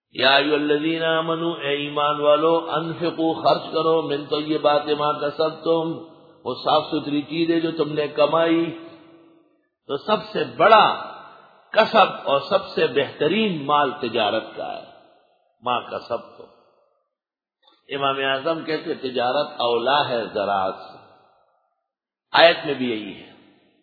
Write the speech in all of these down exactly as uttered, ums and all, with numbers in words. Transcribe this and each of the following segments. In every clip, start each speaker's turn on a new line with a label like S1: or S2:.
S1: یا ایھا الذین آمنوا، اے ایمان والو، انفقوا، خرچ کرو، من طیبات ما کسبتم، وہ صاف ستھری چیزیں جو تم نے کمائی۔ تو سب سے بڑا کسب اور سب سے بہترین مال تجارت کا ہے، ما کسبتم۔ امام اعظم کہتے تجارت اولا ہے زراعت سے، آیت میں بھی یہی ہے،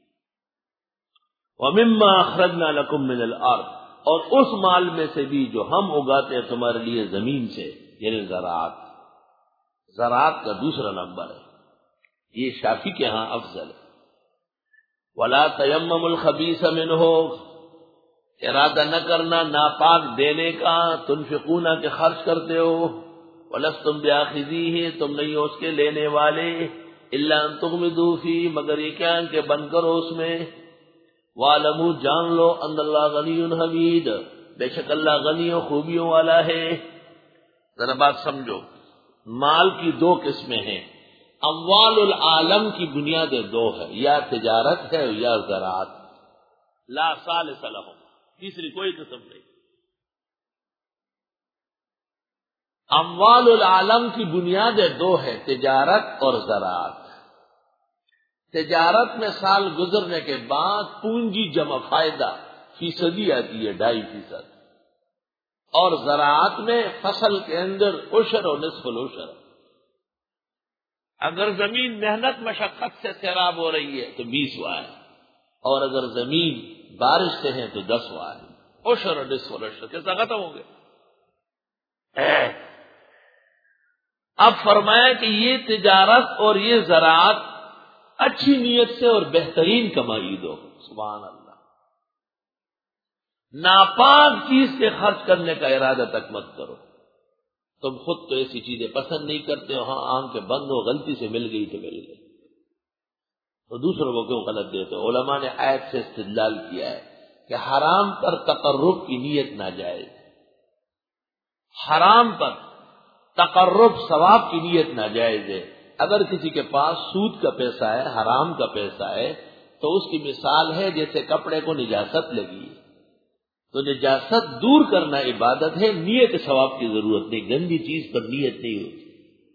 S1: وَمِمَّا أَخْرَجْنَا لَكُم مِّنَ الْأَرْضِ، اور اس مال میں سے بھی جو ہم اگاتے ہیں تمہارے لیے زمین سے، یعنی زراعت۔ زراعت کا دوسرا نمبر ہے، یہ شافعی کے ہاں افضل ہے۔ وَلَا تَيَمَّمُوا الْخَبِيثَ مِنْهُ، ارادہ نہ کرنا ناپاک دینے کا، تنفقون کہ خرچ کرتے ہو، وَلَسْتُمْ بِآخِذِيهِ، تم نہیں ہو اس کے لینے والے، إِلَّا أَن تُغْمِضُوا فِيهِ، مگر یہ کیا کہ بند کرو اس میں، وَاعْلَمُوا، جان لو، ان اللہ غنی حمید، بے شک اللہ غنی و خوبیوں والا ہے۔ ذرا بات سمجھو، مال کی دو قسمیں ہیں، اموال العالم کی بنیادیں دو ہے، یا تجارت ہے یا زراعت، لا ثالث لہم، تیسری کوئی قسم نہیں۔ اموال العالم کی بنیادیں دو ہے، تجارت اور زراعت۔ تجارت میں سال گزرنے کے بعد پونجی جمع فائدہ فیصدی آتی ہے، ڈھائی فیصد، اور زراعت میں فصل کے اندر عشر اور نصف العشر۔ اگر زمین محنت مشقت سے سیراب ہو رہی ہے تو بیس واہ ہے، اور اگر زمین بارش سے ہے تو دس واہ ہے، عشر اور نصف العشر کیسا ختم ہو گئے۔ اب فرمایا کہ یہ تجارت اور یہ زراعت اچھی نیت سے اور بہترین کمائی دو، سبحان اللہ۔ ناپاک چیز کے خرچ کرنے کا ارادہ تک مت کرو، تم خود تو ایسی چیزیں پسند نہیں کرتے ہو، ہاں آنکھیں بند ہو، غلطی سے مل گئی تو مل گئی، تو دوسروں کو کیوں غلط دیتے ہو؟ علماء نے آیت سے استدلال کیا ہے کہ حرام پر تقرب کی نیت ناجائز، حرام پر تقرب ثواب کی نیت ناجائز ہے۔ اگر کسی کے پاس سود کا پیسہ ہے، حرام کا پیسہ ہے، تو اس کی مثال ہے جیسے کپڑے کو نجاست لگی، تو نجاست دور کرنا عبادت ہے، نیت ثواب کی ضرورت نہیں، گندی چیز پر نیت نہیں ہوتی۔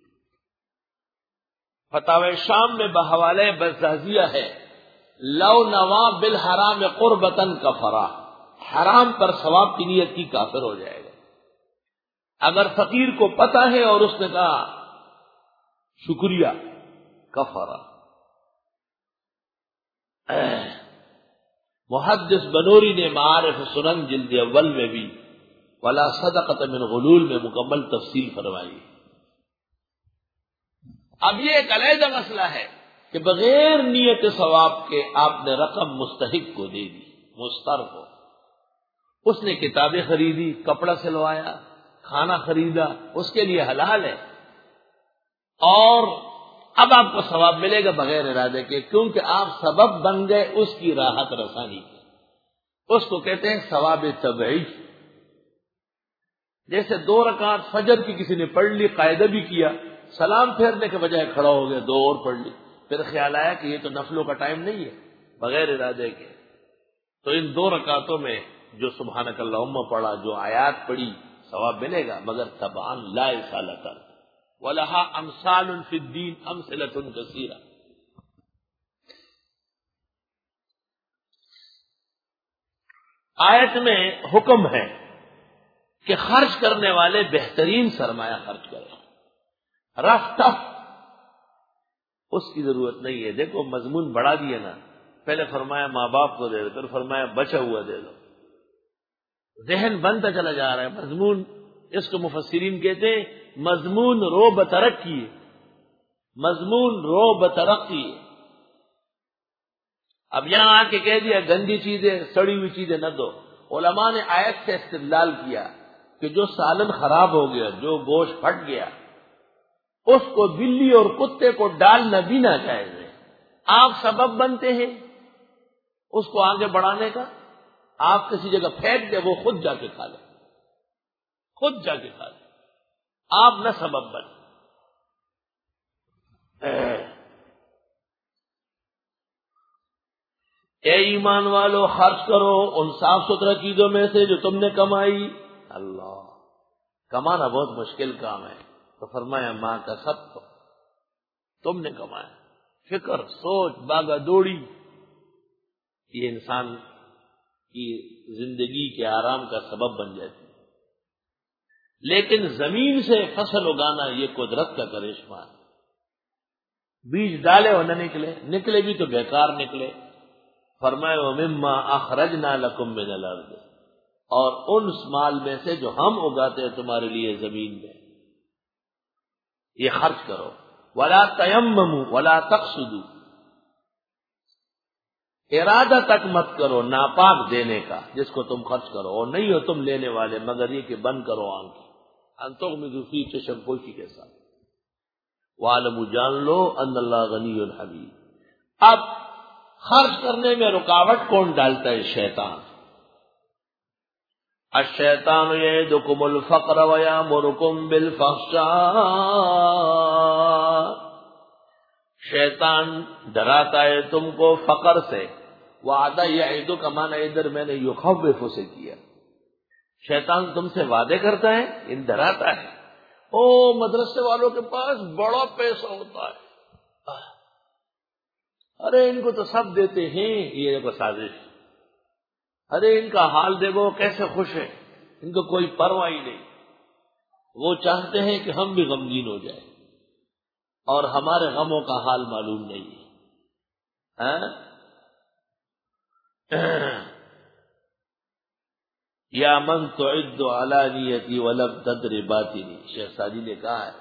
S1: فتاوی شام میں بحوالے بزازیہ ہے، لو نوا بالحرام قربتن کفرا، حرام پر ثواب کی نیت کی کافر ہو جائے گا۔ اگر فقیر کو پتہ ہے اور اس نے کہا شکریہ، کفرا۔ محدث بنوری نے معارف سنن جلد اول میں بھی ولا صدقۃ من غلول میں مکمل تفصیل فرمائی۔ اب یہ ایک علیحدہ مسئلہ ہے کہ بغیر نیت ثواب کے آپ نے رقم مستحق کو دے دی، مستر کو، اس نے کتابیں خریدی، کپڑا سلوایا، کھانا خریدا، اس کے لیے حلال ہے، اور اب آپ کو ثواب ملے گا بغیر ارادے کے، کیونکہ آپ سبب بن گئے اس کی راحت رسانی کے۔ اس کو کہتے ہیں ثواب طبعی۔ جیسے دو رکعت فجر کی کسی نے پڑھ لی، قاعدہ بھی کیا، سلام پھیرنے کے بجائے کھڑا ہو گیا، دو اور پڑھ لی، پھر خیال آیا کہ یہ تو نفلوں کا ٹائم نہیں ہے، بغیر ارادے کے، تو ان دو رکعتوں میں جو سبحانک اللہم پڑھا، جو آیات پڑھی، ثواب ملے گا، مگر تبعاً لا اصالۃ، وَلَهَا أَمْثَالٌ فِي الدِّينِ أَمْثِلَةٌ كَثِيرَةٌ۔ آیت میں حکم ہے کہ خرچ کرنے والے بہترین سرمایہ خرچ کریں، رف ٹف اس کی ضرورت نہیں ہے۔ دیکھو مضمون بڑھا دیا نا، پہلے فرمایا ماں باپ کو دے دو، پھر فرمایا بچا ہوا دے دو، ذہن بنتا چلا جا رہا ہے مضمون۔ اس کو مفسرین کہتے ہیں مضمون رو بترقی، مضمون رو بترقی۔ اب یہاں آ کے کہہ دیا گندی چیزیں، سڑی ہوئی چیزیں نہ دو۔ علماء نے آیت سے استدلال کیا کہ جو سالن خراب ہو گیا، جو گوشت پھٹ گیا، اس کو بلی اور کتے کو ڈالنا بھی ناجائز ہے۔ آپ سبب بنتے ہیں اس کو آگے بڑھانے کا، آپ کسی جگہ پھینک دے، وہ خود جا کے کھا لے، خود جا کے کھا لے، آپ نہ سبب بن۔ اے ایمان والو، خرچ کرو ان صاف ستھرا چیزوں میں سے جو تم نے کمائی۔ اللہ کمانا بہت مشکل کام ہے، تو فرمایا ماں کا سب تو تم نے کمایا. فکر، سوچ، باغا دوڑی یہ انسان کی زندگی کے آرام کا سبب بن جاتی ہے. لیکن زمین سے فصل اگانا یہ قدرت کا کرشمہ ہے. بیج ڈالے اور نہ نکلے، نکلے بھی تو بیکار نکلے. فرمایا وَمِمَّا أَخْرَجْنَا لَكُم مِّنَ الْأَرْضِ، اور ان مال میں سے جو ہم اگاتے ہیں تمہارے لیے زمین میں، یہ خرچ کرو. وَلَا تَيَمَّمُوا وَلَا تَقْصُدُوا، ارادہ تک مت کرو ناپاک دینے کا جس کو تم خرچ کرو، اور نہیں ہو تم لینے والے مگر یہ کہ بند کرو آنکھ ان تغمضوا فیہ، چشم پوشی کے ساتھ. وَاعْلَمُوا، جان لو ان اللہ غنی حمید. اب خرچ کرنے میں رکاوٹ کون ڈالتا ہے؟ شیطان. الشیطان یعدکم الفقر ویامرکم بالفحشاء، شیطان ڈراتا ہے تم کو فقر سے. وعدہ یعدو کا معنی ادھر میں نے یخوف سے کیا. شیطان تم سے وعدے کرتا ہے، ان ڈراتا ہے. او مدرسے والوں کے پاس بڑا پیسہ ہوتا ہے، ارے ان کو تو سب دیتے ہیں، یہ دیکھو سازش. ارے ان کا حال دیکھو کیسے خوش ہے، ان کو کوئی پرواہ ہی نہیں. وہ چاہتے ہیں کہ ہم بھی غمگین ہو جائیں، اور ہمارے غموں کا حال معلوم نہیں ہے. یا من تعد علانیتی ولم تدر باطنی، شیخ سعدی نے کہا ہے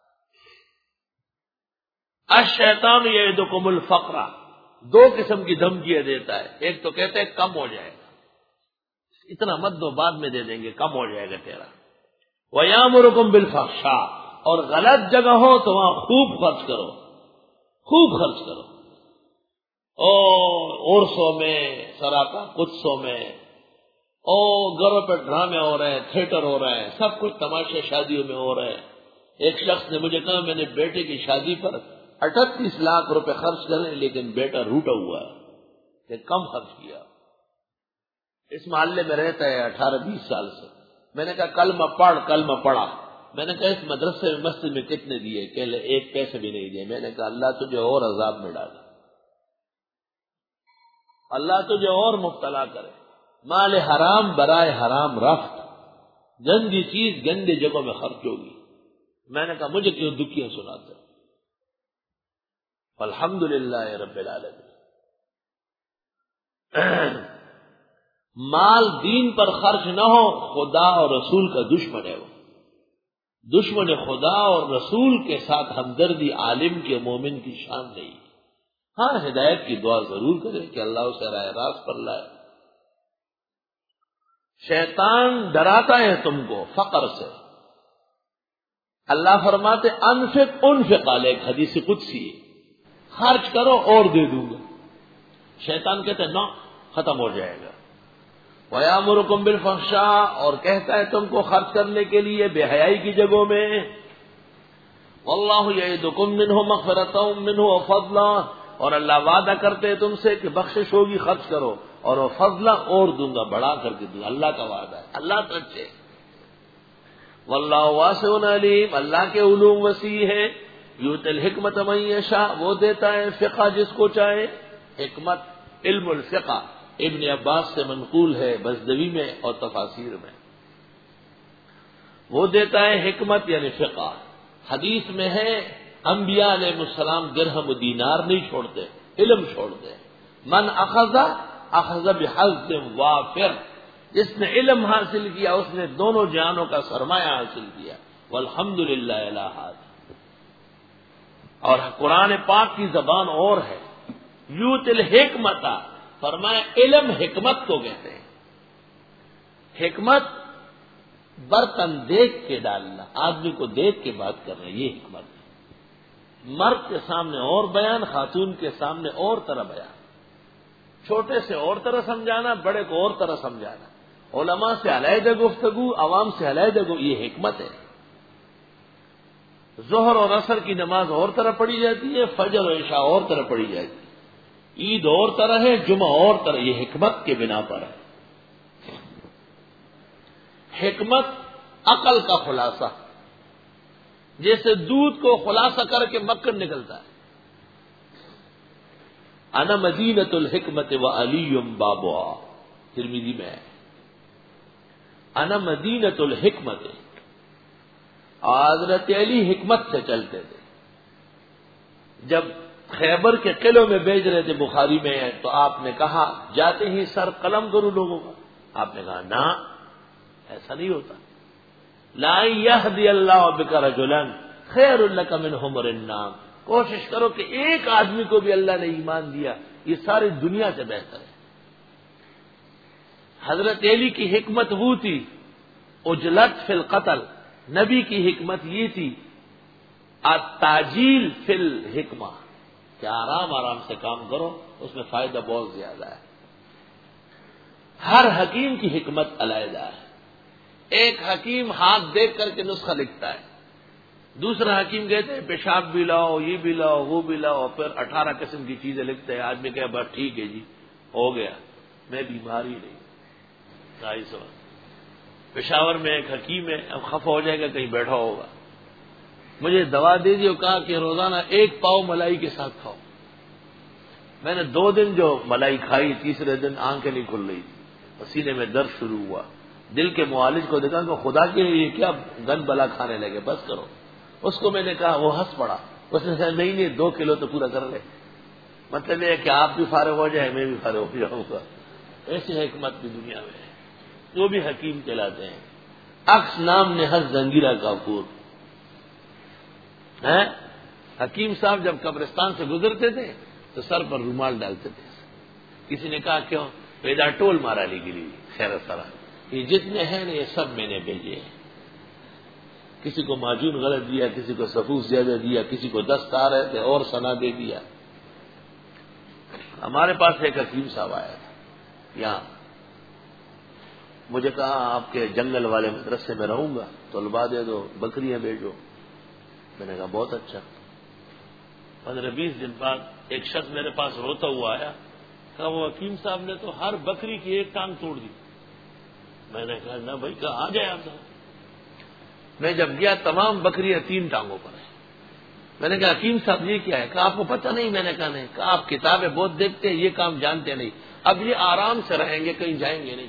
S1: الشیطان یعدکم الفقر، دو قسم کی دھمکیاں دیتا ہے. ایک تو کہتے ہیں کم ہو جائے گا، اتنا مت دو بعد میں دے دیں گے، کم ہو جائے گا تیرا. وَيَأْمُرُكُمْ بِالْفَحْشَاء، اور غلط جگہ ہو تو وہاں خوب خرچ کرو، خوب خرچ کرو. او عرسوں میں، سراپا قدسوں میں، او گھروں پہ ڈرامے ہو رہے ہیں، تھیٹر ہو رہے ہیں، سب کچھ تماشے شادیوں میں ہو رہے ہیں. ایک شخص نے مجھے کہا میں نے بیٹے کی شادی پر اٹھتیس لاکھ روپے خرچ کرے لیکن بیٹا روٹا ہوا ہے کہ کم خرچ کیا. اس محلے میں رہتا ہے اٹھارہ بیس سال سے. میں نے کہا کلمہ پڑھ، کلمہ پڑھا. میں نے کہا اس مدرسے میں مسجد میں کتنے دیے؟ کہ ایک پیسے بھی نہیں دیے. میں نے کہا اللہ تجھے اور عذاب میں ڈالے، اللہ تجھے اور مبتلا کرے. مال حرام برائے حرام رفت، گندی چیز گندی جگہوں میں خرچ ہوگی. میں نے کہا مجھے کیوں دکھیاں سناتے؟ الحمد للہ رب العالمین. مال دین پر خرچ نہ ہو، خدا اور رسول کا دشمن ہے. وہ دشمن خدا اور رسول کے ساتھ ہمدردی عالم کے مومن کی شان نہیں. ہاں ہدایت کی دعا ضرور کرے کہ اللہ اسے راہ راست پر لائے. شیطان ڈراتا ہے تم کو فقر سے. اللہ فرماتے انفق انفق علیک، حدیث قدسی ہے، خرچ کرو اور دے دوں گا. شیطان کہتے ہیں نو، ختم ہو جائے گا. وَيَأْمُرُكُمْ بِالْفَحْشَاءِ، اور کہتا ہے تم کو خرچ کرنے کے لیے بے حیائی کی جگہوں میں. وَاللَّهُ يَعِدُكُم مِّنْهُ مَغْفِرَةً مِّنْهُ وَفَضْلًا، اور اللہ وعدہ کرتے ہیں تم سے کہ بخشش ہوگی، خرچ کرو، اور وہ فضلہ اور دوں گا، بڑھا کر کے دوں گا. اللہ کا وعدہ ہے، اللہ تو اچھے. وَاللَّهُ وَاسِعٌ عَلِيمٌ، اللہ کے علوم وسیع ہے. یؤتی الحکمت من یشاء، وہ دیتا ہے فقہ جس کو چاہے. حکمت علم الفقہ ابن عباس سے منقول ہے بزدوی میں اور تفاسیر میں. وہ دیتا ہے حکمت یعنی فقہ. حدیث میں ہے انبیاء علیہ السلام درہم و دینار نہیں چھوڑتے، علم چھوڑتے. من اخذ اخذ بحظ وافر، جس نے علم حاصل کیا اس نے دونوں جہانوں کا سرمایہ حاصل کیا. والحمدللہ الہ. اور قرآن پاک کی زبان اور ہے. یوت الحکمت، فرمایا علم حکمت کو کہتے ہیں. حکمت برتن دیکھ کے ڈالنا، آدمی کو دیکھ کے بات کرنا، یہ حکمت ہے. مرد کے سامنے اور بیان، خاتون کے سامنے اور طرح بیان. چھوٹے سے اور طرح سمجھانا، بڑے کو اور طرح سمجھانا. علماء سے علیحدہ گفتگو، عوام سے علیحدہ گفتگو، یہ حکمت ہے. ظہر اور عصر کی نماز اور طرح پڑھی جاتی ہے، فجر اور عشاء اور طرح پڑھی جاتی ہے. عید اور طرح ہے، جمعہ اور طرح، یہ حکمت کے بنا پر ہے. حکمت عقل کا خلاصہ، جیسے دودھ کو خلاصہ کر کے مکھن نکلتا ہے. انا مدینۃ الحکمت و علی بابها، ترمذی میں ہے انا مدینۃ الحکمت. حضرت علی حکمت سے چلتے تھے. جب خیبر کے قلعوں میں بیچ رہے تھے، بخاری میں ہے، تو آپ نے کہا جاتے ہی سر قلم کروں لوگوں کا. آپ نے کہا نہ، ایسا نہیں ہوتا. لا یہدی اللہ بک رجلا خیر لک من حمر النعم. کوشش کرو کہ ایک آدمی کو بھی اللہ نے ایمان دیا، یہ ساری دنیا سے بہتر ہے. حضرت علی کی حکمت وہ تھی اجلت فی القتل. نبی کی حکمت یہ تھی التاجیل فی الحکمہ، کہ آرام آرام سے کام کرو، اس میں فائدہ بہت زیادہ ہے. ہر حکیم کی حکمت علیحدہ ہے. ایک حکیم ہاتھ دیکھ کر کے نسخہ لکھتا ہے، دوسرا حکیم کہتے ہیں پیشاب بھی لاؤ، یہ بھی لاؤ، وہ بھی لاؤ، پھر اٹھارہ قسم کی چیزیں لکھتے ہیں. آدمی کہے بس ٹھیک ہے جی ہو گیا، میں بیمار ہی نہیں. ڈھائی سو پشاور میں ایک حکیم ہے، اب خفا ہو جائے گا کہیں بیٹھا ہوگا، مجھے دوا دے دی اور کہا کہ روزانہ ایک پاؤ ملائی کے ساتھ کھاؤ. میں نے دو دن جو ملائی کھائی، تیسرے دن آنکھیں نہیں کھل رہی تھی، سینے میں درد شروع ہوا. دل کے معالج کو دیکھا کہ خدا کے لیے کیا گند بلا کھانے لگے، بس کرو. اس کو میں نے کہا، وہ ہنس پڑا. اس نے کہا نہیں نہیں دو کلو تو پورا کر لے. مطلب یہ کہ آپ بھی فارغ ہو جائے، میں بھی فارغ ہو جاؤں گا. ایسی حکمت بھی دنیا میں ہے، وہ بھی حکیم کہلاتے ہیں. عکس نام نہز زنگیرہ کافور ہے. حکیم صاحب جب قبرستان سے گزرتے تھے تو سر پر رومال ڈالتے تھے. کسی نے کہا کیوں؟ پیدا ٹول مارا لی گلی خیر سرا، یہ جتنے ہیں نا یہ سب میں نے بھیجے ہیں. کسی کو معجون غلط دیا، کسی کو سفوف زیادہ دیا، کسی کو دست آ رہے تھے اور سنا دے دیا. ہمارے پاس ایک حکیم صاحب آیا تھا یہاں، مجھے کہا آپ کے جنگل والے مدرسے میں رہوں گا، طلباء دے دو، بکریاں بھیجو. میں نے کہا بہت اچھا. پندرہ بیس دن بعد ایک شخص میرے پاس روتا ہوا آیا، کہا وہ حکیم صاحب نے تو ہر بکری کی ایک ٹانگ توڑ دی. میں نے کہا نہ بھائی، کہا آ جائے آپ. میں جب گیا تمام بکریاں تین ٹانگوں پر ہیں. میں نے کہا حکیم صاحب یہ کیا ہے؟ کہا آپ کو پتہ نہیں. میں نے کہا نہیں. کہا آپ کتابیں بہت دیکھتے ہیں، یہ کام جانتے نہیں. اب یہ آرام سے رہیں گے، کہیں جائیں گے نہیں.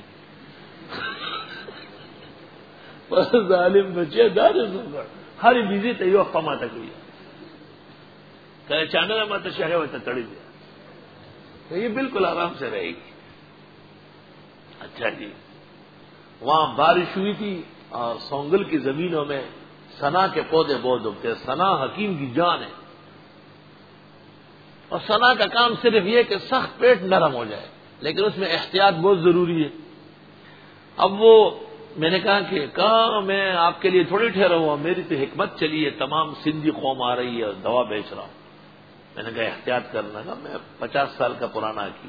S1: ظالم بچے دار ہر بیزی تے یو قما تک ہوئی کہ چاندنا مت شہر ہوتا تڑی دیا، تو یہ بالکل آرام سے رہے گی. اچھا جی، وہاں بارش ہوئی تھی اور سونگل کی زمینوں میں سنا کے پودے بہت اگتے ہیں. سنا حکیم کی جان ہے، اور سنا کا کام صرف یہ کہ سخت پیٹ نرم ہو جائے، لیکن اس میں احتیاط بہت ضروری ہے. اب وہ میں نے کہا کہ کہاں میں آپ کے لیے تھوڑی ٹھہرا ہوا، میری تو حکمت چلی ہے، تمام سندھی قوم آ رہی ہے اور دوا بیچ رہا ہوں. میں نے کہا احتیاط کرنا کا، میں پچاس سال کا پرانا کی.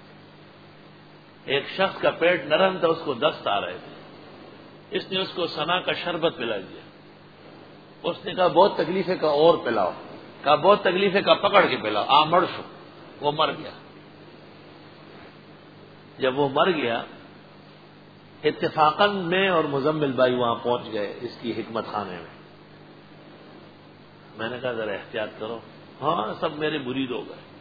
S1: ایک شخص کا پیٹ نرم تھا، اس کو دست آ رہے تھے. اس نے اس کو سنا کا شربت پلا دیا. اس نے کہا بہت تکلیف ہے، کا اور پلاؤ. کہا بہت تکلیف ہے، کا پکڑ کے پلاؤ. آ مر شو. وہ مر گیا. جب وہ مر گیا، اتفاقاً میں اور مزمل بھائی وہاں پہنچ گئے اس کی حکمت خانے میں. میں نے کہا ذرا احتیاط کرو. ہاں سب میرے مرید ہو گئے.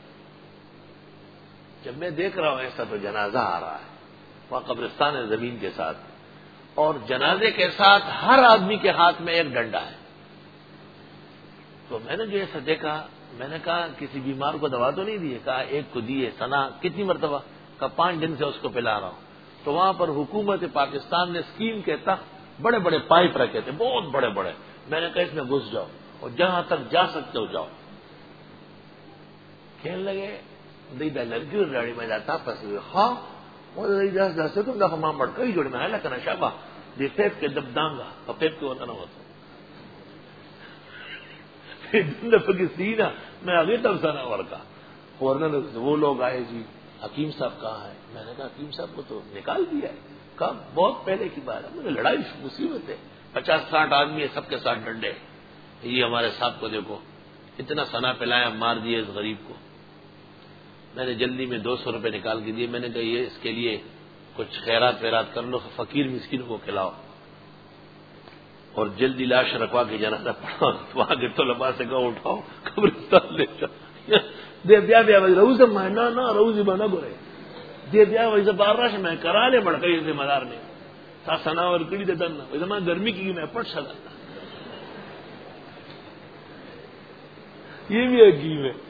S1: جب میں دیکھ رہا ہوں ایسا تو جنازہ آ رہا ہے، وہاں قبرستان ہے زمین کے ساتھ، اور جنازے کے ساتھ ہر آدمی کے ہاتھ میں ایک ڈنڈا ہے. تو میں نے جو ایسا دیکھا، میں نے کہا کسی بیمار کو دوا تو نہیں دی ہے؟ کہا ایک کو دی ہے. سنا کتنی مرتبہ؟ کہا پانچ دن سے اس کو پلا رہا ہوں. تو وہاں پر حکومت پاکستان نے اسکیم کے تحت بڑے بڑے پائپ رکھے تھے، بہت بڑے بڑے. میں نے کہا اس میں گھس جاؤ اور جہاں تک جا سکتے ہو جاؤ. کہنے لگے دیدا لڑکی ریاڑی میں جاتا پس ہاں وہ جیسے تم دفعہ ماں بڑھ کئی جوڑے میں ہے کنا شابہ دی پیپ کے دب دانگا اور پیپ کے ہوتا نہ ہوتا دفعہ کی سینا میں ابھی تب سنا ورکا. وہ لوگ آئے جی حکیم صاحب کہاں ہے؟ میں نے کہا حکیم صاحب کو تو نکال دیا ہے. کہا بہت پہلے کی بات ہے. مجھے لڑائی مصیبت ہے، پچاس ساٹھ آدمی ہے، سب کے ساتھ ڈنڈے. یہ ہمارے صاحب کو دیکھو اتنا سنا پلایا، مار دیے اس غریب کو. میں نے جلدی میں دو سو روپے نکال کے دیے. میں نے کہا یہ اس کے لیے کچھ خیرات ویرات کر لو، فقیر مسکین کو کھلاؤ. اور جلدی لاش رکھوا کے جنازہ پڑھا تو وہاں کے طلباء سے کہا اٹھاؤ قبرستان لے جاؤ دے بیا بیا روز میں نہ نہ روز میں نہ گرے دے بیا ویسے بار راش میں کرا لے بڑھ گئی ذمہ دار نے تا سناور کڑی دے دن ویسے میں گرمی کی میں پڑھ سکتا یہ بھی عجیب ہے.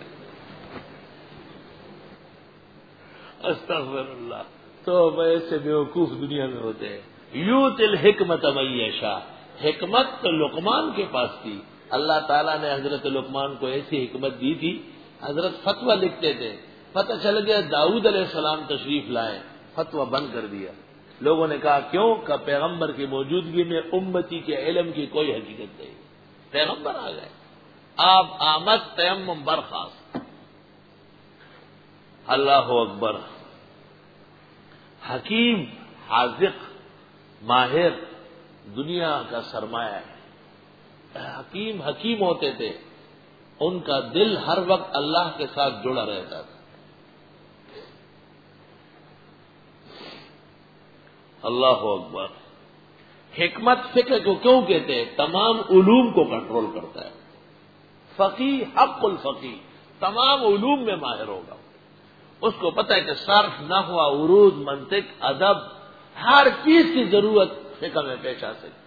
S1: استغفر اللہ. تو ایسے بیوقوف دنیا میں ہوتے ہیں. یوت الحکمت من یشاء. حکمت تو لقمان کے پاس تھی. اللہ تعالیٰ نے حضرت لقمان کو ایسی حکمت دی تھی. حضرت فتویٰ لکھتے تھے, پتہ چل گیا داؤد علیہ السلام تشریف لائے, فتویٰ بند کر دیا. لوگوں نے کہا کیوں؟ کہ پیغمبر کی موجودگی میں امتی کے علم کی کوئی حقیقت نہیں. پیغمبر آ گئے, آپ آمد تیمم برخاست. اللہ اکبر. حکیم, حاذق, ماہر دنیا کا سرمایہ ہے. حکیم حکیم ہوتے تھے, ان کا دل ہر وقت اللہ کے ساتھ جڑا رہتا تھا. اللہ اکبر. حکمت فکر کو کیوں کہتے ہیں؟ تمام علوم کو کنٹرول کرتا ہے. فقیہ حق الفقیہ, تمام علوم میں ماہر ہوگا. اس کو پتہ ہے کہ صرف, نحو, عروض, منطق, ادب, ہر چیز کی ضرورت فقہ میں پیش آ سکتی.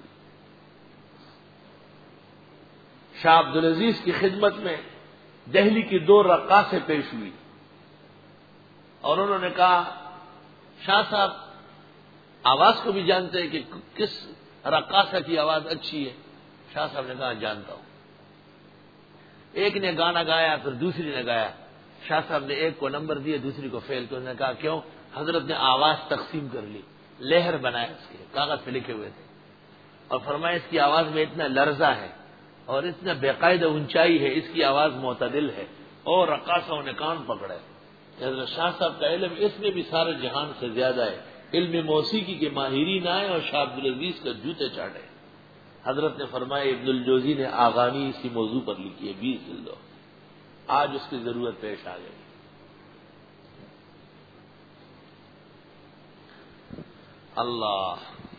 S1: شاہ عبد العزیز کی خدمت میں دہلی کی دو رقاصیں پیش ہوئی اور انہوں نے کہا شاہ صاحب آواز کو بھی جانتے ہیں کہ کس رقاصہ کی آواز اچھی ہے؟ شاہ صاحب نے کہا جانتا ہوں. ایک نے گانا گایا, پھر دوسری نے گایا. شاہ صاحب نے ایک کو نمبر دیا, دوسری کو فیل. تو انہوں نے کہا کیوں؟ حضرت نے آواز تقسیم کر لی, لہر بنائے اس کے, کاغذ پہ لکھے ہوئے تھے, اور فرمایا اس کی آواز میں اتنا لرزہ ہے اور اتنا بے قاعدہ اونچائی ہے, اس کی آواز معتدل ہے. اور رقاصوں نے کان پکڑے. حضرت شاہ صاحب کا علم اس میں بھی سارے جہان سے زیادہ ہے. علم موسیقی کے ماہرین آئے اور شاہ عبد العزیز کا جوتے چاٹے. حضرت نے فرمایا ابن الجوزی نے آغامی اسی موضوع پر لکھی ہے, بیس جلدوں. آج اس کی ضرورت پیش آ گئی. اللہ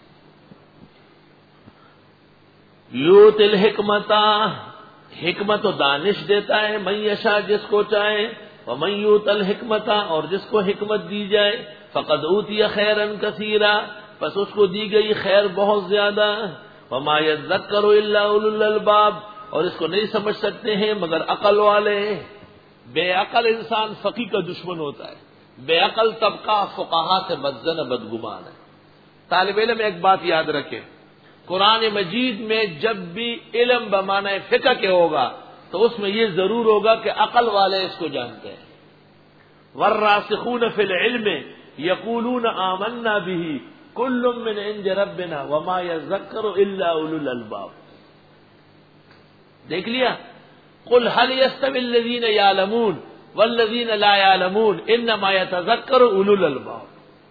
S1: یوت الحکمت, حکمت و دانش دیتا ہے, من یشاء جس کو چاہے, ومن یوت الحکمت, اور جس کو حکمت دی جائے, فقد اوتی خیرا کثیرا, پس اس کو دی گئی خیر بہت زیادہ. وما یذکر الا اولو الالباب, اور اس کو نہیں سمجھ سکتے ہیں مگر عقل والے. بے عقل انسان فقیہ کا دشمن ہوتا ہے. بے عقل طبقہ فقہا سے بدزن بدگمان ہے. طالب علم ایک بات یاد رکھے, قرآن مجید میں جب بھی علم بمعنی فقہ کے ہوگا تو اس میں یہ ضرور ہوگا کہ عقل والے اس کو جانتے ہیں. والراسخون فی العلم یقولون آمنا به کل من عند ربنا وما یذکر الا اولو الالباب. دیکھ لیا, قل هل يستوي الذين يعلمون والذين لا يعلمون انما يتذكر اولو الالباب.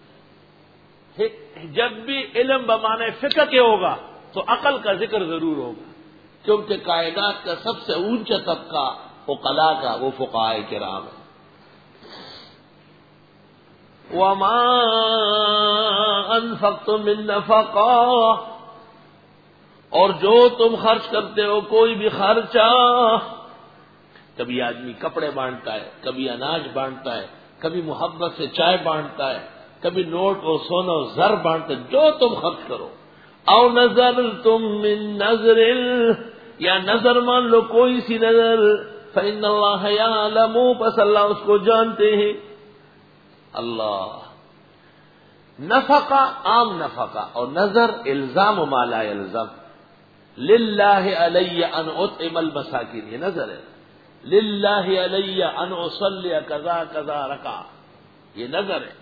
S1: جب بھی علم بمعنی فقہ کے ہوگا تو عقل کا ذکر ضرور ہوگا, کیونکہ کائنات کا سب سے اونچا طبقہ عقلاء کا وہ فقہاء کرام ہے. وما انفقتم من نفقہ, اور جو تم خرچ کرتے ہو کوئی بھی خرچہ, کبھی آدمی کپڑے بانٹتا ہے, کبھی اناج بانٹتا ہے, کبھی محبت سے چائے بانٹتا ہے, کبھی نوٹ اور سونا اور زر بانٹتا ہے, جو تم خرچ کرو. او نظر تم من نظر, یا نظر مان لو کوئی سی نظر, فإن اللہ یعلم, پس اللہ اس کو جانتے ہیں. اللہ نفقہ عام نفقہ, اور نظر الزام ما لا یلزم. للہ علی ان اطعم المساکین, یہ نظر ہے. للہ علی ان اصلی کذا کذا رکع, یہ نظر ہے.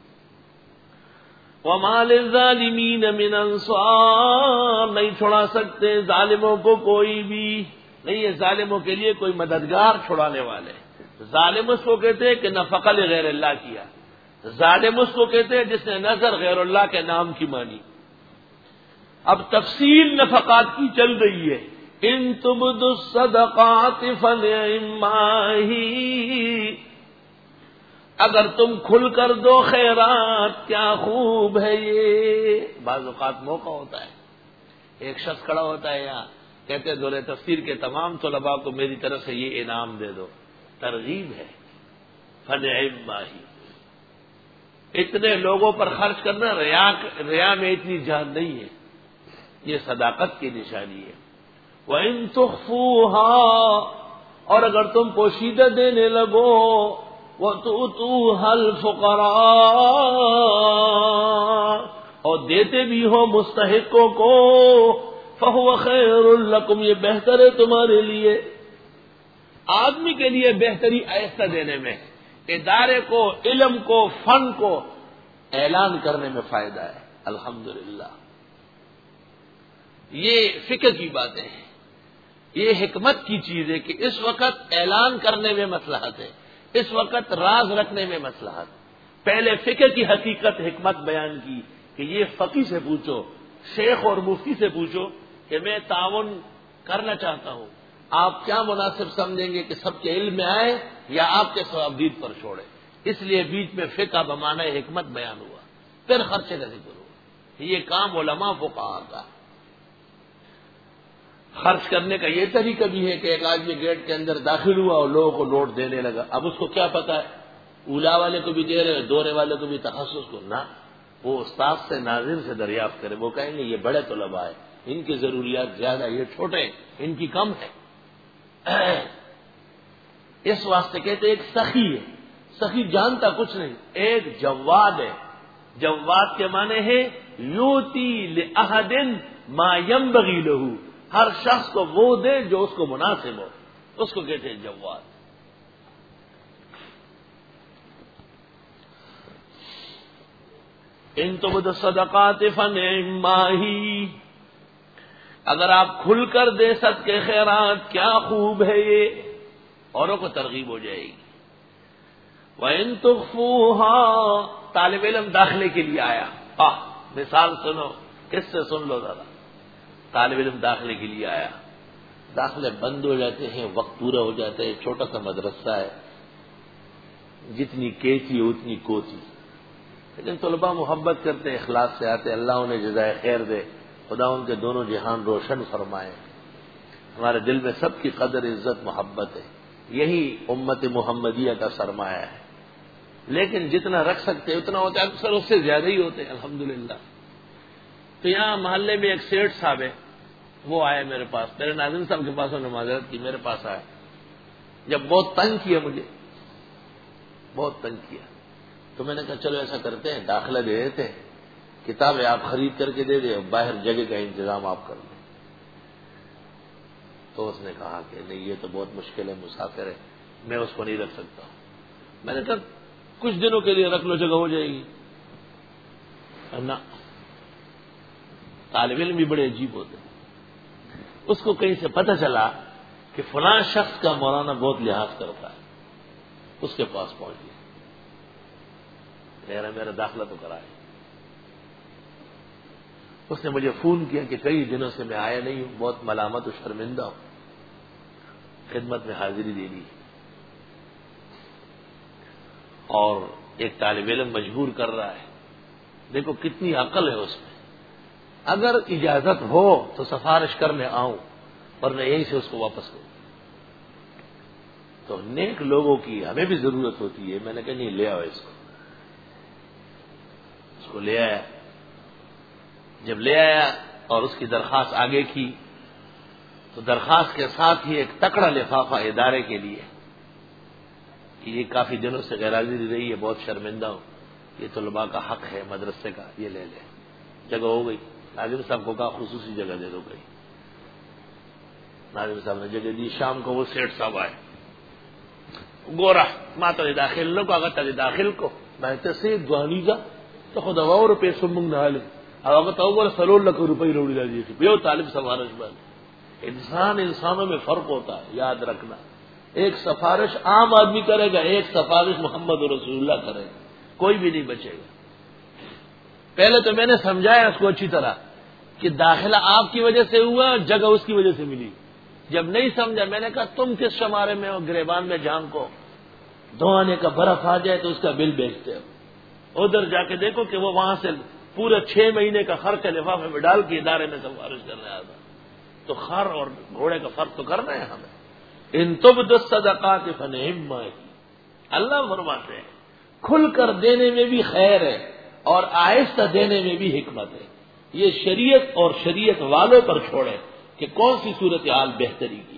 S1: وما للظالمین من انصار, نہیں چھڑا سکتے ظالموں کو کوئی بھی, نہیں ہے ظالموں کے لیے کوئی مددگار چھڑانے والے. ظالم اس کو کہتے ہیں کہ نفقہ غیر اللہ کیا, ظالم اس کو کہتے ہیں جس نے نظر غیر اللہ کے نام کی مانی. اب تفصیل نفقات کی چل رہی ہے. ان تبدوا الصدقات فنعما ہی, اگر تم کھل کر دو خیرات کیا خوب ہے یہ. بعض اوقات موقع ہوتا ہے ایک شخص کھڑا ہوتا ہے یہاں، کہتے ہیں دورہ تفسیر کے تمام طلباء کو میری طرف سے یہ انعام دے دو. ترغیب ہے، فنعم ماہی. اتنے لوگوں پر خرچ کرنا ریا ریا میں اتنی جان نہیں ہے، یہ صداقت کی نشانی ہے. وَإِن تُخْفُوهَا، اور اگر تم پوشیدہ دینے لگو، وَتُؤْتُوهَا الْفُقَرَاءَ، اور دیتے بھی ہو مستحقوں کو، فَهُوَ خَيْرٌ لَكُمْ، یہ بہتر ہے تمہارے لیے. آدمی کے لیے بہتری ایسا دینے میں، ادارے کو، علم کو، فن کو اعلان کرنے میں فائدہ ہے. الحمدللہ یہ فکر کی باتیں ہیں، یہ حکمت کی چیز ہے کہ اس وقت اعلان کرنے میں مصلحت ہے، اس وقت راز رکھنے میں مصلحت. پہلے فکر کی حقیقت حکمت بیان کی کہ یہ فقی سے پوچھو، شیخ اور مفتی سے پوچھو کہ میں تعاون کرنا چاہتا ہوں، آپ کیا مناسب سمجھیں گے کہ سب کے علم میں آئے یا آپ کے ثوابدید پر چھوڑے. اس لیے بیچ میں فقہ بمعنی حکمت بیان ہوا، پھر خرچے کا ذکر ہوا. یہ کام علماء فقہاء کا. خرچ کرنے کا یہ طریقہ بھی ہے کہ ایک آدمی گیٹ کے اندر داخل ہوا اور لوگوں کو نوٹ دینے لگا. اب اس کو کیا پتا ہے، اولا والے کو بھی دے رہے، دورے والے کو بھی، تخصص کو نہ. وہ استاد سے، ناظر سے دریافت کرے. وہ کہیں گے یہ بڑے طلباء ہیں، ان کی ضروریات زیادہ، یہ چھوٹے، ان کی کم ہے. اس واسطے کہتے ایک سخی ہے. سخی جانتا کچھ نہیں، ایک جواد ہے. جواد کے معنی ہے یوتی لأحد ما ينبغي له، ہر شخص کو وہ دے جو اس کو مناسب ہو، اس کو کہتے ہیں جواد. ان تبد الصدقات فنعم ماہی، اگر آپ کھل کر دے صدقے خیرات کیا خوب ہے، یہ اوروں کو ترغیب ہو جائے گی. وَإِن تُخْفُوهَا، طالب علم داخلے کے لیے آیا. آہ مثال سنو، کس سے سن لو ذرا. طالب علم داخلے کے لیے آیا، داخلے بند ہو جاتے ہیں، وقت پورا ہو جاتا ہے، چھوٹا سا مدرسہ ہے، جتنی کیسی ہو اتنی کوتی. لیکن طلباء محبت کرتے ہیں، اخلاص سے آتے، اللہ انہیں جزائے خیر دے، خدا ان کے دونوں جہان روشن فرمائے. ہمارے دل میں سب کی قدر، عزت، محبت ہے. یہی امت محمدیہ کا سرمایہ ہے. لیکن جتنا رکھ سکتے اتنا ہوتا ہے، اکثر اس سے زیادہ ہی ہوتے ہیں الحمدللہ. تو یہاں محلے میں ایک سیٹھ صاحب ہے، وہ آئے میرے پاس، میرے ناظرین صاحب کے پاس انہوں نے معذرت کی، میرے پاس آئے. جب بہت تنگ کیا مجھے، بہت تنگ کیا، تو میں نے کہا چلو ایسا کرتے ہیں، داخلہ دے دیتے ہیں، کتابیں آپ خرید کر کے دے دیں، باہر جگہ کا انتظام آپ کر دیں. تو اس نے کہا کہ نہیں یہ تو بہت مشکل ہے، مسافر ہے، میں اس کو نہیں رکھ سکتا ہوں. میں نے کہا کچھ دنوں کے لیے رکھ لو، جگہ ہو جائے گی. نہ، طالب علم بھی بڑے عجیب ہوتے ہیں. اس کو کہیں سے پتہ چلا کہ فلاں شخص کا مولانا بہت لحاظ کرتا ہے، اس کے پاس پہنچ گیا، میرا میرا داخلہ تو کرائے. اس نے مجھے فون کیا کہ کئی دنوں سے میں آیا نہیں ہوں، بہت ملامت و شرمندہ ہوں، خدمت میں حاضری دینی ہے. اور ایک طالب علم مجبور کر رہا ہے. دیکھو کتنی عقل ہے اس میں. اگر اجازت ہو تو سفارش کرنے آؤں، ورنہ یہیں سے اس کو واپس کروں. تو نیک لوگوں کی ہمیں بھی ضرورت ہوتی ہے. میں نے کہا نہیں، لے آؤ اس کو. اس کو لے آیا. جب لے آیا اور اس کی درخواست آگے کی، تو درخواست کے ساتھ ہی ایک تکڑا لفافہ ادارے کے لیے کہ یہ کافی دنوں سے غیر حاضری رہی ہے، بہت شرمندہ ہوں، یہ طلباء کا حق ہے مدرسے کا، یہ لے لے. جگہ ہو گئی. ناظم صاحب کو کہا خصوصی جگہ دے دو گئی. ناظم صاحب نے جگہ دی. شام کو وہ سیٹھ صاحب آئے، گورا ماتا داخل نہ کو اگر داخل کو میں سے دعانی جا تو خدا اور پیسوں منگ نہ لے اگر تو سلو لاکھ روپئے روڑی لا دیے تھے طالب سفارش بند. انسان انسانوں میں فرق ہوتا ہے، یاد رکھنا. ایک سفارش عام آدمی کرے گا، ایک سفارش محمد رسول اللہ کرے گا، کوئی بھی نہیں بچے گا. پہلے تو میں نے سمجھایا اس کو اچھی طرح کہ داخلہ آپ کی وجہ سے ہوا، جگہ اس کی وجہ سے ملی. جب نہیں سمجھا میں نے کہا تم کس شمارے میں ہو گریبان میں جان کو، دو آنے کا برف آ جائے تو اس کا بل بیچتے ہو. ادھر جا کے دیکھو کہ وہ وہاں سے پورے چھ مہینے کا خرچ لفافے میں ڈال کے ادارے میں سفارش کرنے آتا، تو خر اور گھوڑے کا فرق تو کرنا ہے ہمیں. ان تبد الصدقات فنعم ہی، اللہ فرماتے ہیں کھل کر دینے میں بھی خیر ہے اور آہستہ دینے میں بھی حکمت ہے. یہ شریعت اور شریعت والوں پر چھوڑے کہ کون سی صورتحال بہتری کی.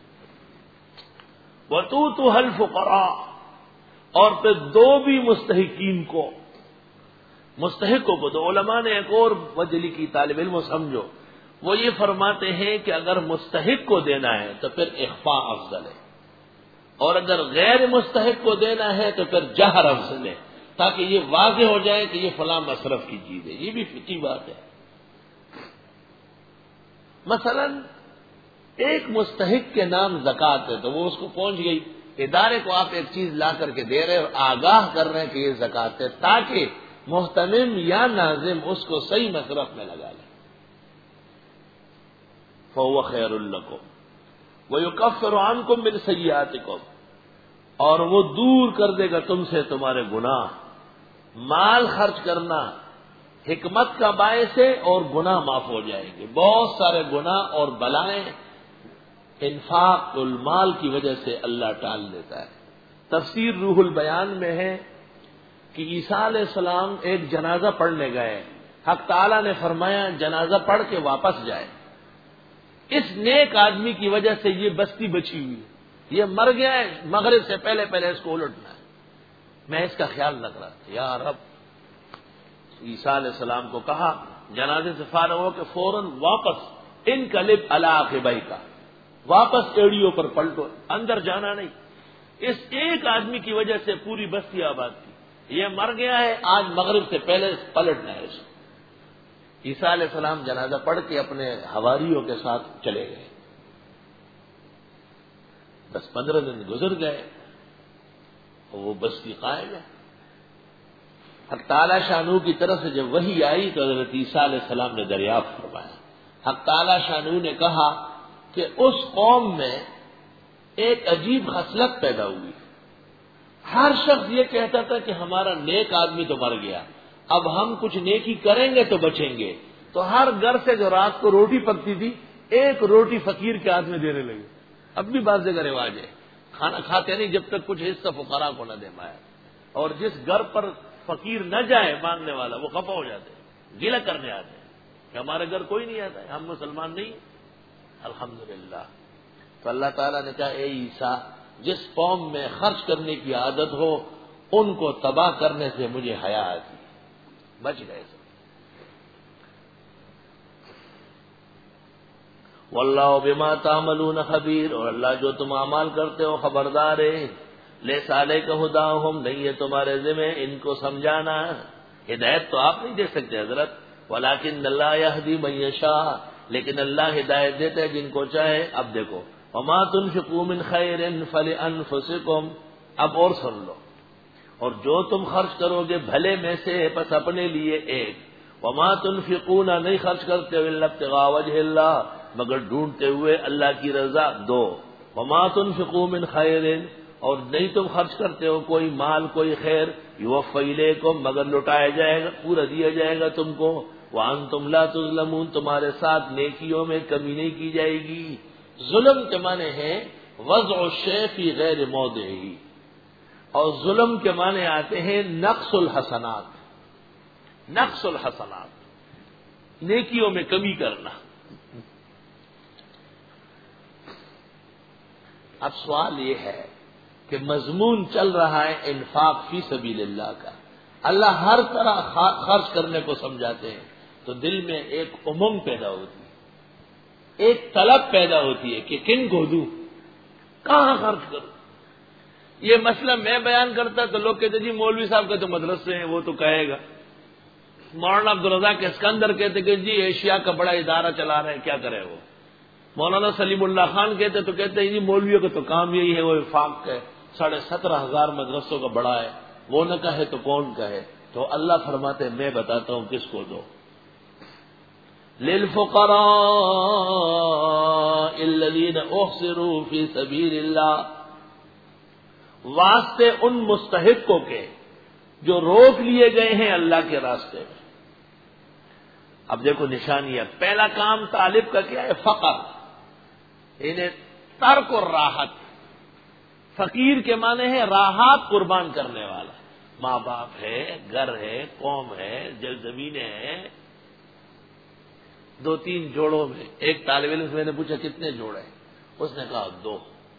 S1: وَتُؤْتُوهَا الْفُقَرَاءَ، اور پھر دو بھی مستحقین کو، مستحقوں کو. تو علماء نے ایک اور وجہ لکھی، طالب علم سمجھو، وہ یہ فرماتے ہیں کہ اگر مستحق کو دینا ہے تو پھر اخفاء افضل ہے، اور اگر غیر مستحق کو دینا ہے تو پھر جہر افضل ہے، تاکہ یہ واضح ہو جائے کہ یہ فلاں مصرف کی چیز ہے. یہ بھی فقہی بات ہے. مثلا ایک مستحق کے نام زکوٰۃ ہے تو وہ اس کو پہنچ گئی، ادارے کو آپ ایک چیز لا کر کے دے رہے اور آگاہ کر رہے ہیں کہ یہ زکوٰۃ ہے، تاکہ محتمم یا ناظم اس کو صحیح مصرف میں لگا لے. فَهُوَ خَيْرٌ لَكُمْ وَيُكَفِّرُ عَنْكُمْ مِنْ سَيِّئَاتِكُمْ، اور وہ دور کر دے گا تم سے تمہارے گناہ. مال خرچ کرنا حکمت کا باعث ہے اور گناہ معاف ہو جائیں گے. بہت سارے گناہ اور بلائیں انفاق المال کی وجہ سے اللہ ٹال دیتا ہے. تفسیر روح البیان میں ہے کہ عیسیٰ علیہ السلام ایک جنازہ پڑھنے گئے، حق تعالیٰ نے فرمایا جنازہ پڑھ کے واپس جائے. اس نیک آدمی کی وجہ سے یہ بستی بچی ہوئی، یہ مر گیا ہے، مغرب سے پہلے پہلے اس کو الٹنا ہے. میں اس کا خیال رکھ رہا تھا. یا رب، عیسیٰ علیہ السلام کو کہا جنازے سے فارغ ہو کے فوراً واپس انقلب علی عقبیک، واپس ایڑیوں پر پلٹو، اندر جانا نہیں. اس ایک آدمی کی وجہ سے پوری بستی آباد کی. یہ مر گیا ہے، آج مغرب سے پہلے پلٹنا ہے اس کو. عیسیٰ علیہ السلام جنازہ پڑھ کے اپنے حواریوں کے ساتھ چلے گئے. دس پندرہ دن گزر گئے اور وہ بستی قائم ہے. حق تعالیٰ شانو کی طرف سے جب وحی آئی تو حضرت عیسیٰ علیہ السلام نے دریافت فرمایا. حق تعالیٰ شانو نے کہا کہ اس قوم میں ایک عجیب خصلت پیدا ہوئی. ہر شخص یہ کہتا تھا کہ ہمارا نیک آدمی تو مر گیا، اب ہم کچھ نیکی کریں گے تو بچیں گے. تو ہر گھر سے جو رات کو روٹی پکتی تھی ایک روٹی فقیر کے ہاتھ میں دینے لگے. اب بھی بعض جگہ رواج ہے، کھانا کھاتے نہیں جب تک کچھ حصہ فقراء کو نہ دے پائے. اور جس گھر پر فقیر نہ جائے مانگنے والا، وہ خفا ہو جاتے ہیں، گلہ کرنے آتے ہیں کہ ہمارے گھر کوئی نہیں آتا ہے، ہم مسلمان نہیں. الحمدللہ. تو اللہ تعالیٰ نے کہا اے عیسیٰ، جس قوم میں خرچ کرنے کی عادت ہو ان کو تباہ کرنے سے مجھے حیا آتی. بچ گئے. واللہ بما تعملون خبیر، اور اللہ جو تم اعمال کرتے ہو خبردار ہے. لیس علیک ھداھم، نہیں ہے تمہارے ذمہ ان کو سمجھانا. ہدایت تو آپ نہیں دے سکتے حضرت، ولکن اللہ یہدی من یشاء، لیکن اللہ ہدایت دیتا ہے جن کو چاہے. اب دیکھو وما تنفقوا من خیر فلانفسکم، اب اور سن لو، اور جو تم خرچ کرو گے بھلے میں سے بس اپنے لیے ایک. وما تنفقون، نہیں خرچ کرتے ہو الا ابتغاء وجہ اللہ، مگر ڈھونڈتے ہوئے اللہ کی رضا. دو وما تنفقوا من خیر، اور نہیں تم خرچ کرتے ہو کوئی مال کوئی خیر، یوفی الیکم، مگر لٹایا جائے گا، پورا دیا جائے گا تم کو. وانتم لا تظلمون، تمہارے ساتھ نیکیوں میں کمی نہیں کی جائے گی. ظلم کے معنی ہے وضع الشیء فی غیر موضعہ، اور ظلم کے معنی آتے ہیں نقص الحسنات. نقص الحسنات، نیکیوں میں کمی کرنا. اب سوال یہ ہے کہ مضمون چل رہا ہے انفاق فی سبیل اللہ کا، اللہ ہر طرح خرچ کرنے کو سمجھاتے ہیں، تو دل میں ایک امنگ پیدا ہوتی ہے، ایک طلب پیدا ہوتی ہے کہ کن کو دوں، کہاں خرچ کروں. یہ مسئلہ میں بیان کرتا تو لوگ کہتے جی مولوی صاحب کا تو مدرسے ہیں وہ تو کہے گا. مولانا عبدالرزاق اسکندر کہتے کہ جی ایشیا کا بڑا ادارہ چلا رہے ہیں، کیا کرے وہ. مولانا سلیم اللہ خان کہتے تو کہتے ہیں جی مولویوں کا تو کام یہی ہے، وہ وفاق ہے، ساڑھے سترہ ہزار مدرسوں کا بڑا ہے، وہ نہ کہے تو کون کہے. تو اللہ فرماتے ہیں میں بتاتا ہوں کس کو دو. للفقراء الذین احصروا فی سبیل اللہ، واسطے ان مستحقوں کے جو روک لیے گئے ہیں اللہ کے راستے میں. اب دیکھو نشانی ہے، پہلا کام طالب کا کیا ہے؟ فقر، انہیں ترک اور راحت۔ فقیر کے معنی ہے راحت قربان کرنے والا، ماں باپ ہے، گھر ہے، قوم ہے، جل زمینیں ہیں۔ دو تین جوڑوں میں ایک طالب علم سے میں نے پوچھا کتنے جوڑے؟ اس نے کہا دو۔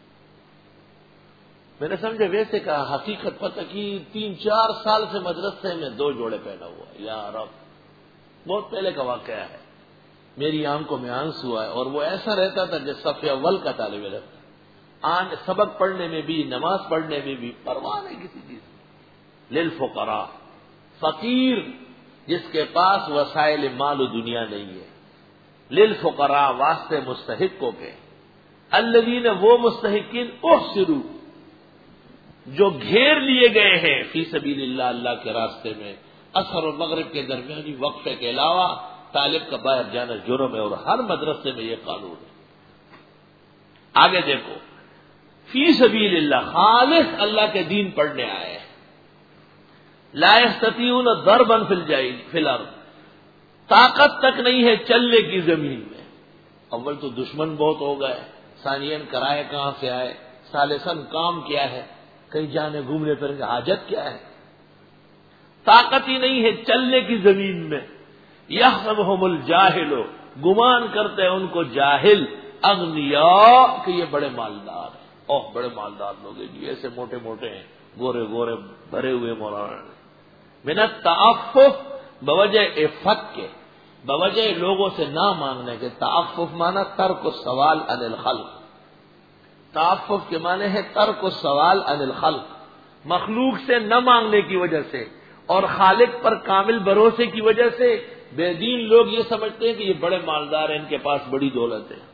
S1: میں نے سمجھا ویسے کہا، حقیقت پتہ کی تین چار سال سے مدرسے میں دو جوڑے پہنا ہوا، یا رب، بہت پہلے کا واقعہ ہے، میری آنکھوں میں آنسو آئے، اور وہ ایسا رہتا تھا جیسے صف اول کا طالب علم، آن سبق پڑھنے میں بھی، نماز پڑھنے میں بھی پرواہ نہیں کسی چیز۔ للفقراء، فقیر جس کے پاس وسائل مال و دنیا نہیں ہے، للفقراء واسطے مستحقوں کے، الذین وہ مستحقین احصروا جو گھیر لیے گئے ہیں فی سبیل اللہ، اللہ کے راستے میں، عصر و مغرب کے درمیانی وقفے کے علاوہ طالب کا باہر جانا جرم ہے، اور ہر مدرسے میں یہ قانون ہے۔ آگے دیکھو، فی سبیل اللہ، خالص اللہ کے دین پڑھنے آئے ہیں، لا یستطیعون ضربا فی الجاہل فی الارض، طاقت تک نہیں ہے چلنے کی زمین میں۔ اول تو دشمن بہت ہو گئے، ثانیاً کرائے کہاں سے آئے، ثالثاً کام کیا ہے، کہیں جانے گھومنے پھرنے حاجت کیا ہے، طاقت ہی نہیں ہے چلنے کی زمین میں۔ یحسبہم الجاہل، گمان کرتے ہیں ان کو جاہل، اغنیاء کہ یہ بڑے مالدار ہیں، اوہ بڑے مالدار لوگ ہیں جی، ایسے موٹے موٹے ہیں، گورے گورے بھرے ہوئے مولانا، من التعفف، بوجہ عفت کے، بوجہ لوگوں سے نہ مانگنے کے۔ تعفف مانا ترک السوال عن الخلق، تعفف کے معنی ہے ترک السوال عن الخلق، مخلوق سے نہ مانگنے کی وجہ سے اور خالق پر کامل بھروسے کی وجہ سے بے دین لوگ یہ سمجھتے ہیں کہ یہ بڑے مالدار ہیں، ان کے پاس بڑی دولت ہے۔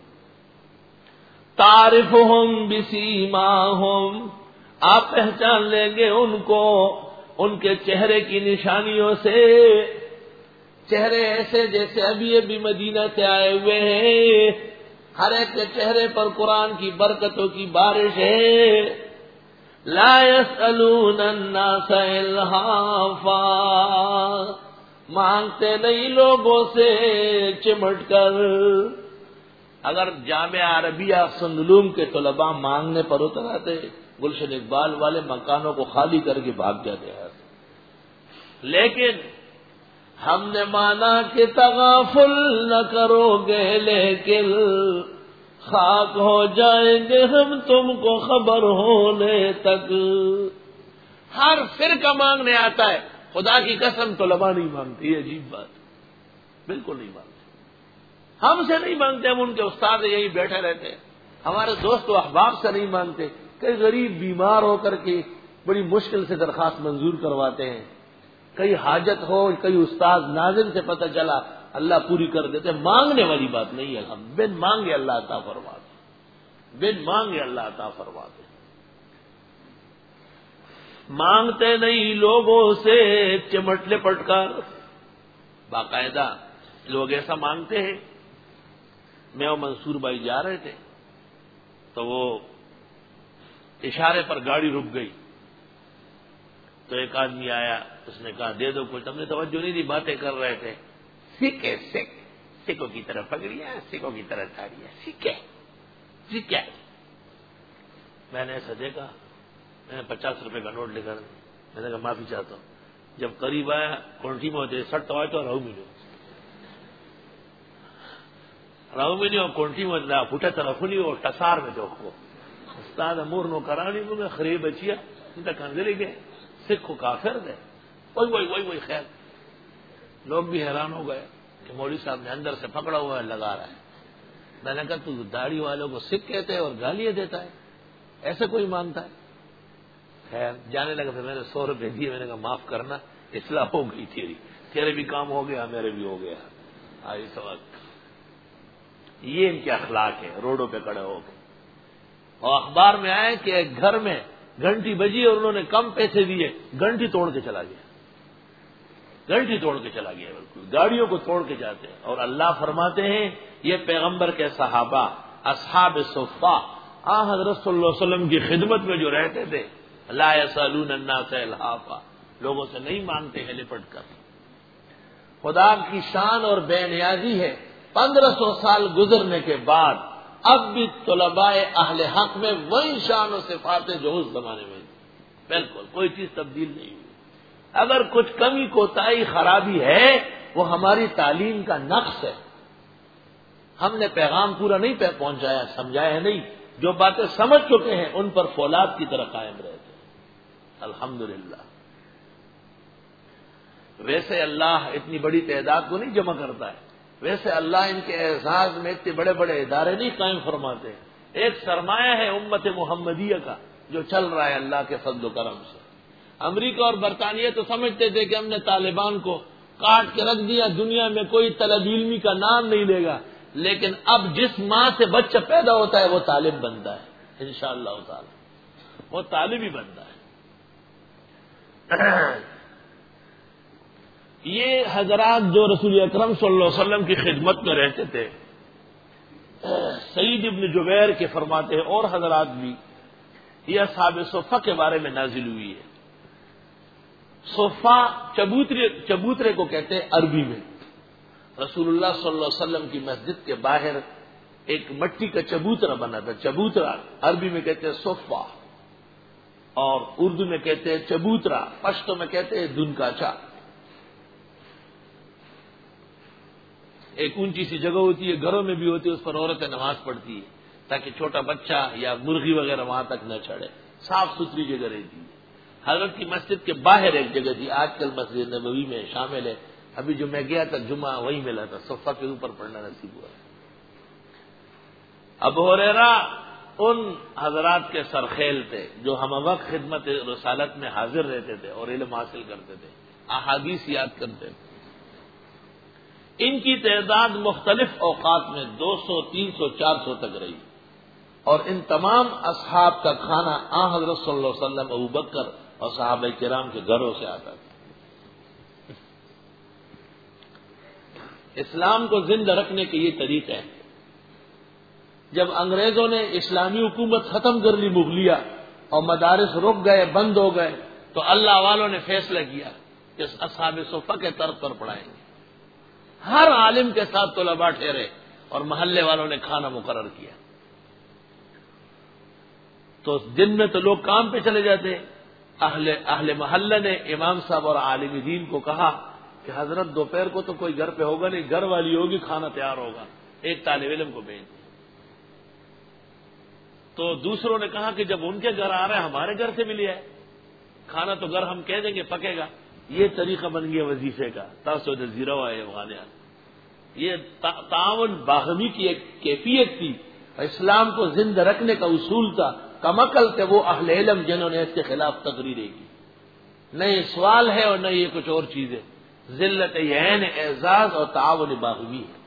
S1: تعرفہم بسیماہم، آپ پہچان لیں گے ان کو ان کے چہرے کی نشانیوں سے، چہرے ایسے جیسے ابھی ابھی مدینہ سے آئے ہوئے ہیں، ہر ایک کے چہرے پر قرآن کی برکتوں کی بارش ہے۔ لا يسألون الناس الحافا، مانگتے نہیں لوگوں سے چمٹ کر۔ اگر جامعہ عربیہ سندلوم کے طلباء مانگنے پر اتر آتے، گلشن اقبال والے مکانوں کو خالی کر کے بھاگ جاتے ہیں، لیکن ہم نے مانا کہ تغافل نہ کرو گے، لیکن خاک ہو جائیں گے ہم تم کو خبر ہونے تک۔ ہر فرقہ مانگنے آتا ہے، خدا کی قسم طلباء نہیں مانگتی، یہ عجیب بات، بالکل نہیں مانگتے، ہم سے نہیں مانگتے، ہم ان کے استاد یہی بیٹھے رہتے ہیں، ہمارے دوست و احباب سے نہیں مانگتے، کئی غریب بیمار ہو کر کے بڑی مشکل سے درخواست منظور کرواتے ہیں، کئی حاجت ہو، کئی استاد ناظم سے پتہ چلا اللہ پوری کر دیتے۔ مانگنے والی بات نہیں ہے، ہم بن مانگے اللہ عطا فرماتے، بن مانگے اللہ عطا فرماتے۔ مانگتے نہیں لوگوں سے چمٹ لپٹ کر، باقاعدہ لوگ ایسا مانگتے ہیں۔ میں اور منصور بھائی جا رہے تھے تو وہ اشارے پر گاڑی رک گئی، تو ایک آدمی آیا، اس نے کہا دے دو کچھ، ہم نے توجہ نہیں دی، باتیں کر رہے تھے، سکھ ہے سکھ، سکھوں کی طرح پگڑیاں، سکھوں کی طرح داڑیاں، سکھ ہے سکھ ہے۔ میں نے ایسا دیکھا، میں نے پچاس روپے کا نوٹ لے کر میں نے کہا معافی چاہتا ہوں، جب قریب آیا کونٹی میں ہوتے سٹ تو آئے تو رہو ملو رہو ملو اور کونٹی میں پھوٹا طرف نہیں ہو ٹسار میں جو کو استاد امور نو کرانی کو میں خریب بچیا انتا کنزلی گئے سکھ کو کافر دے، وہی وہی وہی وہی خیر۔ لوگ بھی حیران ہو گئے کہ مولوی صاحب نے اندر سے پکڑا ہوا ہے، لگا رہا ہے۔ میں نے کہا تو داڑھی والوں کو سکھ کہتے ہیں اور گالیاں دیتا ہے، ایسے کوئی مانتا ہے؟ خیر جانے لگا، پھر میں نے سو روپے دیے، میں نے کہا معاف کرنا، اصلاح ہو گئی تیری، تیرے بھی کام ہو گیا، میرے بھی ہو گیا۔ آئی سبق، یہ ان کے اخلاق ہے، روڈوں پہ کھڑے ہو کے۔ اور اخبار میں آئے کہ ایک گھر میں گھنٹی بجی اور انہوں نے کم پیسے دیے، گھنٹی توڑ کے چلا گیا، گھنٹی توڑ کے چلا گیا، بالکل گاڑیوں کو توڑ کے جاتے ہیں۔ اور اللہ فرماتے ہیں یہ پیغمبر کے صحابہ اصحاب صفہ آ حضرت صلی اللہ علیہ وسلم کی خدمت میں جو رہتے تھے، لا یسألون الناس الحافا، لوگوں سے نہیں مانگتے ہیں لپٹ کر۔ خدا کی شان اور بے نیازی ہے، پندرہ سو سال گزرنے کے بعد اب بھی طلباء اہل حق میں وہی شان و صفات جو اس زمانے میں، بالکل کوئی چیز تبدیل نہیں ہوئی۔ اگر کچھ کمی کوتاہی خرابی ہے وہ ہماری تعلیم کا نقص ہے، ہم نے پیغام پورا نہیں پہنچایا، سمجھایا نہیں، جو باتیں سمجھ چکے ہیں ان پر فولاد کی طرح قائم رہتے ہیں۔ الحمدللہ۔ ویسے اللہ اتنی بڑی تعداد کو نہیں جمع کرتا ہے، ویسے اللہ ان کے اعزاز میں اتنے بڑے بڑے ادارے نہیں قائم فرماتے ہیں۔ ایک سرمایہ ہے امت محمدیہ کا جو چل رہا ہے اللہ کے فضل و کرم سے۔ امریکہ اور برطانیہ تو سمجھتے تھے کہ ہم نے طالبان کو کاٹ کے رکھ دیا، دنیا میں کوئی طلب علمی کا نام نہیں لے گا، لیکن اب جس ماں سے بچہ پیدا ہوتا ہے وہ طالب بنتا ہے، انشاءاللہ تعالی وہ طالب ہی بنتا ہے۔ یہ حضرات جو رسول اکرم صلی اللہ علیہ وسلم کی خدمت میں رہتے تھے، سعید ابن جبیر کے فرماتے ہیں اور حضرات بھی، یہ اصحاب صفہ کے بارے میں نازل ہوئی ہے۔ صفہ چبوترے چبوترے کو کہتے ہیں عربی میں۔ رسول اللہ صلی اللہ علیہ وسلم کی مسجد کے باہر ایک مٹی کا چبوترا بنا تھا، چبوترا عربی میں کہتے ہیں صفہ، اور اردو میں کہتے ہیں چبوترا، پشتو میں کہتے ہیں دن کا چا۔ ایک اونچی سی جگہ ہوتی ہے، گھروں میں بھی ہوتی ہے، اس پر عورتیں نماز پڑھتی ہے تاکہ چھوٹا بچہ یا مرغی وغیرہ وہاں تک نہ چڑھے، صاف ستھری جگہ رہتی ہے۔ حضرت کی مسجد کے باہر ایک جگہ تھی، آج کل مسجد نبوی میں شامل ہے، ابھی جو میں گیا تھا جمعہ وہی ملا تھا، صفہ کے اوپر پڑھنا نصیب ہوا۔ ابو ہریرہ ان حضرات کے سرخیل تھے جو ہم وقت خدمت رسالت میں حاضر رہتے تھے اور علم حاصل کرتے تھے، احادیث یاد کرتے تھے۔ ان کی تعداد مختلف اوقات میں دو سو تین سو چار سو تک رہی، اور ان تمام اصحاب کا کھانا آن حضرت صلی اللہ علیہ وسلم، ابو بکر اور صحابہ کرام کے گھروں سے آتا تھا۔ اسلام کو زندہ رکھنے کے یہ طریقے ہیں۔ جب انگریزوں نے اسلامی حکومت ختم کر لی مغلیہ اور مدارس رک گئے، بند ہو گئے، تو اللہ والوں نے فیصلہ کیا کہ اصحاب صفہ کے طرز پر پڑھائیں گے۔ ہر عالم کے ساتھ طلباء ٹھہرے اور محلے والوں نے کھانا مقرر کیا۔ تو دن میں تو لوگ کام پہ چلے جاتے، اہل اہل محلہ نے امام صاحب اور عالم دین کو کہا کہ حضرت دوپہر کو تو کوئی گھر پہ ہوگا نہیں، گھر والی ہوگی، کھانا تیار ہوگا، ایک طالب علم کو بھیج دیں۔ تو دوسروں نے کہا کہ جب ان کے گھر آ رہے ہیں ہمارے گھر سے ملی ہے، کھانا تو گھر ہم کہہ دیں گے پکے گا۔ یہ طریقہ بن گیا وظیفے کا، تاسود زیرہ ہے افغانیان۔ یہ تعاون باہمی کی ایک کیفیت تھی، اسلام کو زندہ رکھنے کا اصول تھا۔ کمکل تھے وہ اہل علم جنہوں نے اس کے خلاف تقریریں کی۔ نہ یہ سوال ہے اور نہ یہ کچھ اور چیزیں، ذلت عین اعزاز اور تعاون باہمی ہے۔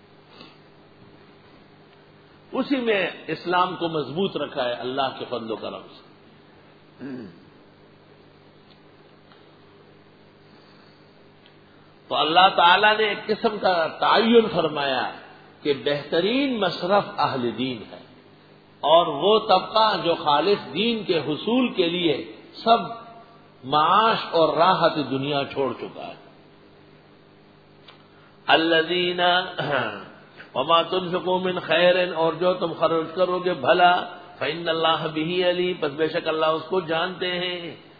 S1: اسی میں اسلام کو مضبوط رکھا ہے اللہ کے فضل و کرم سے۔ تو اللہ تعالیٰ نے ایک قسم کا تعین فرمایا کہ بہترین مصرف اہل دین ہے، اور وہ طبقہ جو خالص دین کے حصول کے لیے سب معاش اور راحت دنیا چھوڑ چکا ہے۔ الذین وما تنفقوا من خیر، اور جو تم خرچ کرو گے بھلا، فإن اللہ بہ علیم، بس بے شک اللہ اس کو جانتے ہیں۔